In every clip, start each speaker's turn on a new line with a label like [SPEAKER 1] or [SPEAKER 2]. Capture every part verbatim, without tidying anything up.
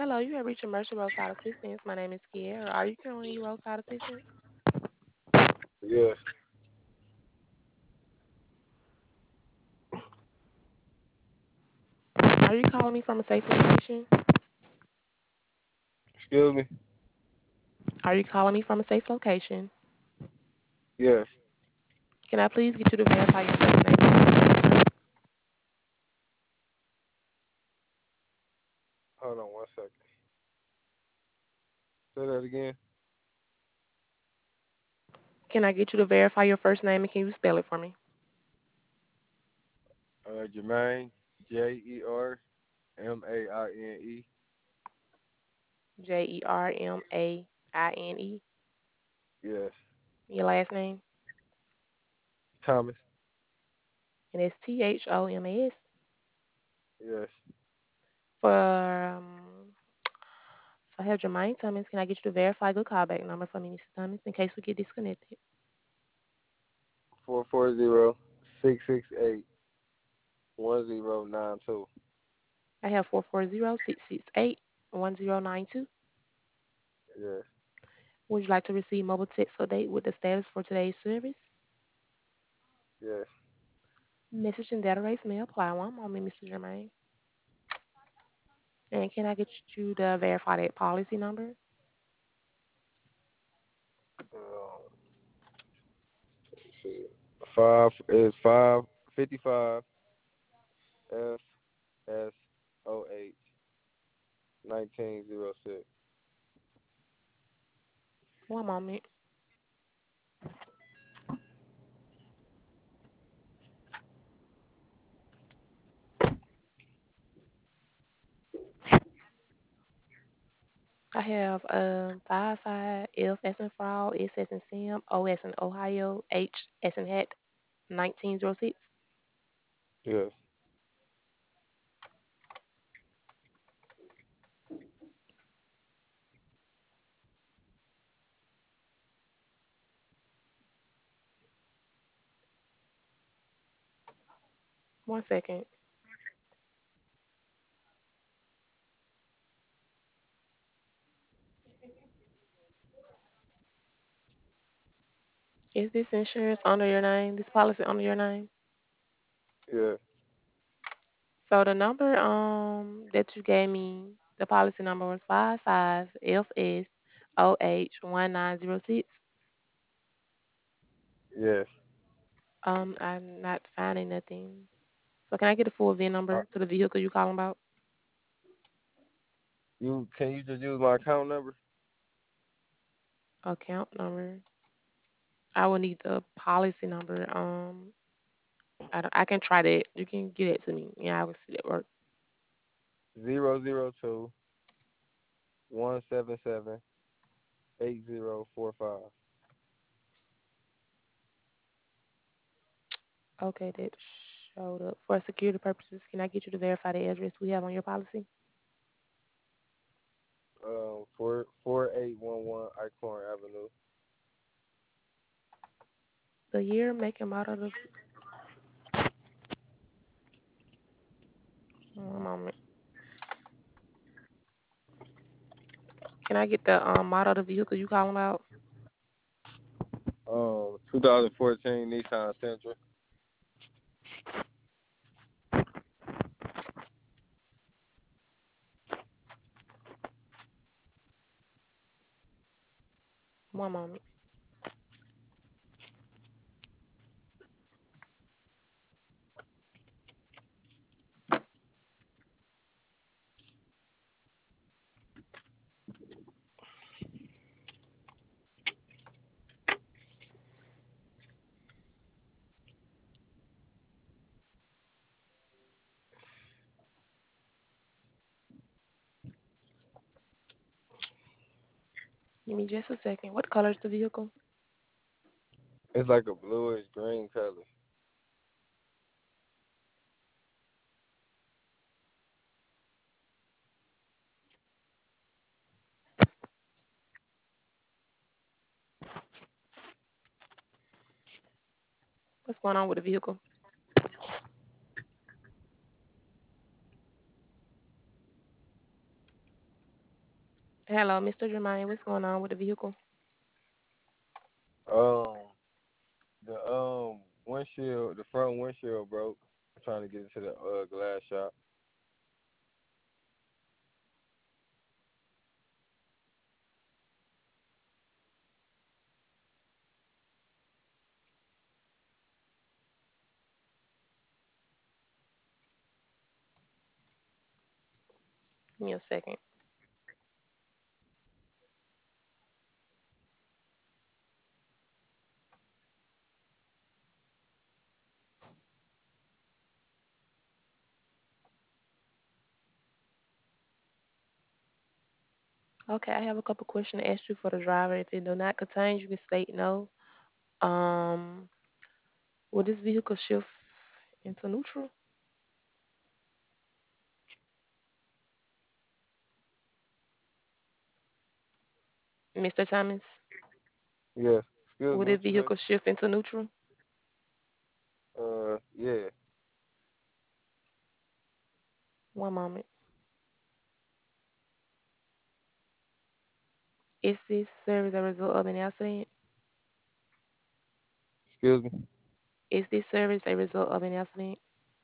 [SPEAKER 1] Hello, you have reached Emergency Roadside Assistance. My name is Kiera. Are you currently roadside assistance?
[SPEAKER 2] Yes.
[SPEAKER 1] Are you calling me from a safe location?
[SPEAKER 2] Excuse me.
[SPEAKER 1] Are you calling me from a safe location?
[SPEAKER 2] Yes.
[SPEAKER 1] Can I please get you to verify your first name and last name?
[SPEAKER 2] Hold on one second. Say that again.
[SPEAKER 1] Can I get you to verify your first name and can you spell it for me?
[SPEAKER 2] Uh, Jermaine, J E R M A I N E.
[SPEAKER 1] J E R M A I N E.
[SPEAKER 2] Yes.
[SPEAKER 1] Your last name?
[SPEAKER 2] Thomas.
[SPEAKER 1] And it's T H O M A S.
[SPEAKER 2] Yes.
[SPEAKER 1] For, um, so I have Jermaine Thomas. Can I get you to verify a good callback number for me, Missus Thomas, in case we get disconnected?
[SPEAKER 2] Four four zero six six eight one zero nine two.
[SPEAKER 1] I have four four zero, six six eight, one zero nine two.
[SPEAKER 2] Yes.
[SPEAKER 1] Would you like to receive mobile text update with the status for today's service?
[SPEAKER 2] Yes.
[SPEAKER 1] Message and data rates may apply. One moment, Mister Germain. And can I get you to verify that policy number?
[SPEAKER 2] Um, let's see. Five is five fifty five F S O H nineteen zero six.
[SPEAKER 1] One moment. I have um five five F as in frog, S as in Sam, O as in Ohio, H as in hat, nineteen zero six.
[SPEAKER 2] Yes.
[SPEAKER 1] One second. Is this insurance under your name? This policy under your name?
[SPEAKER 2] Yeah.
[SPEAKER 1] So the number um that you gave me, the policy number was five five F S O H one nine zero six.
[SPEAKER 2] Yes.
[SPEAKER 1] Um, I'm not finding nothing. So can I get a full V I N
[SPEAKER 2] Uh,
[SPEAKER 1] number to the vehicle you calling about?
[SPEAKER 2] you can you just use my account number?
[SPEAKER 1] Account number. I will need the policy number. Um, I, don't- I can try that. You can get it to me. Yeah, I will see that work.
[SPEAKER 2] Zero zero two one seven seven eight zero four five.
[SPEAKER 1] Okay, that showed up. For security purposes, can I get you to verify the address we have on your policy?
[SPEAKER 2] Um, four four eight one one Icorn Avenue.
[SPEAKER 1] The year, make, and model of the. One moment. Can I get the um, model of the vehicle you calling about?
[SPEAKER 2] Um, twenty fourteen Nissan Sentra.
[SPEAKER 1] One moment. Give me just a second. What color is the vehicle?
[SPEAKER 2] It's like a bluish green color.
[SPEAKER 1] What's going on with the vehicle? Hello, mister Jermaine. What's going on with the vehicle?
[SPEAKER 2] Um, the um windshield, the front windshield broke. I'm trying to get into the uh, glass shop.
[SPEAKER 1] Give me a second. Okay, I have a couple questions to ask you for the driver. If it do not contain, you can state no. Um, will this vehicle shift into neutral, mister Thomas?
[SPEAKER 2] Yes. Excuse
[SPEAKER 1] Will
[SPEAKER 2] me.
[SPEAKER 1] this
[SPEAKER 2] What you say?
[SPEAKER 1] vehicle shift into neutral?
[SPEAKER 2] Uh, yeah.
[SPEAKER 1] One moment. Is this service a result of an accident?
[SPEAKER 2] Excuse me.
[SPEAKER 1] Is this service a result of an accident?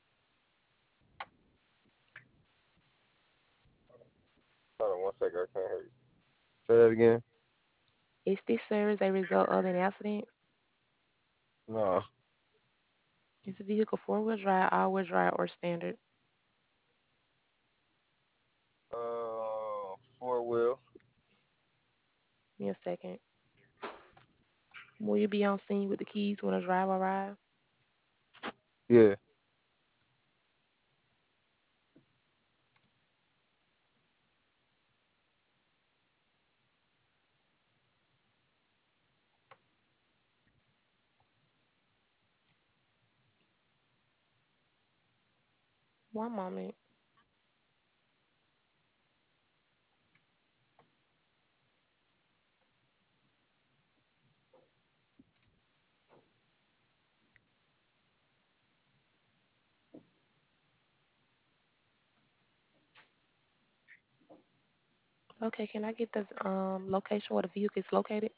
[SPEAKER 2] Hold on one second. I can't hear you. Say that again.
[SPEAKER 1] Is this service a result of an accident?
[SPEAKER 2] No.
[SPEAKER 1] Is the vehicle four-wheel drive, all-wheel drive, or standard?
[SPEAKER 2] Uh, four wheel.
[SPEAKER 1] Give me a second. Will you be on scene with the keys when a driver arrives?
[SPEAKER 2] Yeah.
[SPEAKER 1] One moment. Okay, can I get the um location where the vehicle is located?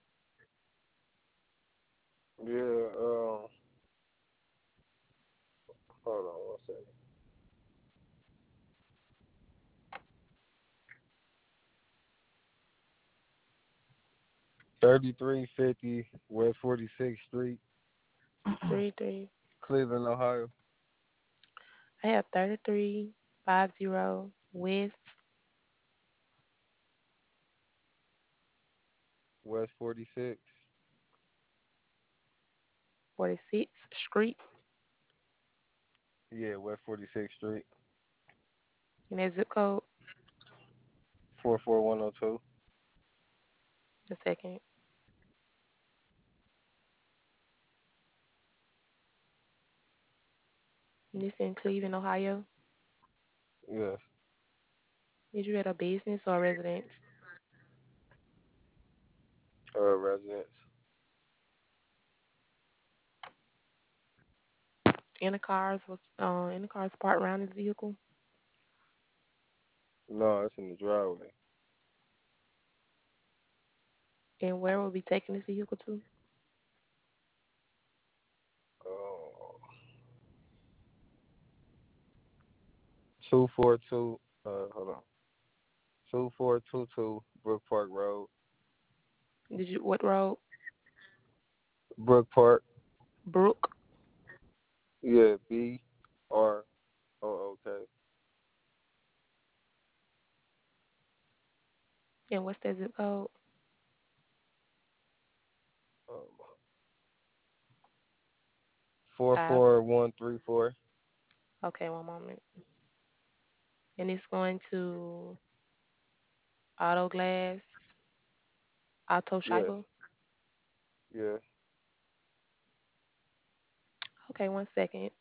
[SPEAKER 2] Yeah. Um. Hold on one second. Thirty-three fifty West Forty-sixth Street,
[SPEAKER 1] Three three.
[SPEAKER 2] Cleveland, Ohio.
[SPEAKER 1] I have thirty-three five zero West
[SPEAKER 2] West Forty-sixth.
[SPEAKER 1] forty-sixth Street,
[SPEAKER 2] Yeah. West Forty-sixth Street.
[SPEAKER 1] and that zip code.
[SPEAKER 2] Four four one zero two.
[SPEAKER 1] A second. And this in Cleveland, Ohio.
[SPEAKER 2] Yes.
[SPEAKER 1] Is you at a business or a residence?
[SPEAKER 2] Uh, residence.
[SPEAKER 1] And the cars was uh in the cars parked around this vehicle.
[SPEAKER 2] No, it's in the driveway.
[SPEAKER 1] And where will be taking this vehicle to?
[SPEAKER 2] Oh. Two four two. Uh, hold on. Two four two two Brook Park Road.
[SPEAKER 1] Did you what road?
[SPEAKER 2] Brook Park.
[SPEAKER 1] Brook.
[SPEAKER 2] Yeah. B R O O K.
[SPEAKER 1] And what's that zip code?
[SPEAKER 2] Um, four
[SPEAKER 1] Five.
[SPEAKER 2] four one three four.
[SPEAKER 1] Okay, one moment. And it's going to Auto Glass, Auto
[SPEAKER 2] Yes.
[SPEAKER 1] Scheibe.
[SPEAKER 2] Yes.
[SPEAKER 1] Okay, one second.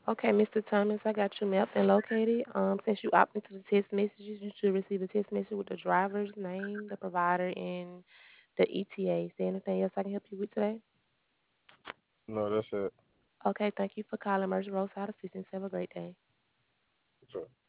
[SPEAKER 1] Okay, mister Thomas, I got you mapped and located. Um, since you opt into the text messages, you should receive a text message with the driver's name, the provider, and the E T A. Is there anything else I can help you with today?
[SPEAKER 2] No, that's it.
[SPEAKER 1] Okay, thank you for calling Mercy Roadside Assistance. Have a great day.
[SPEAKER 2] Sure.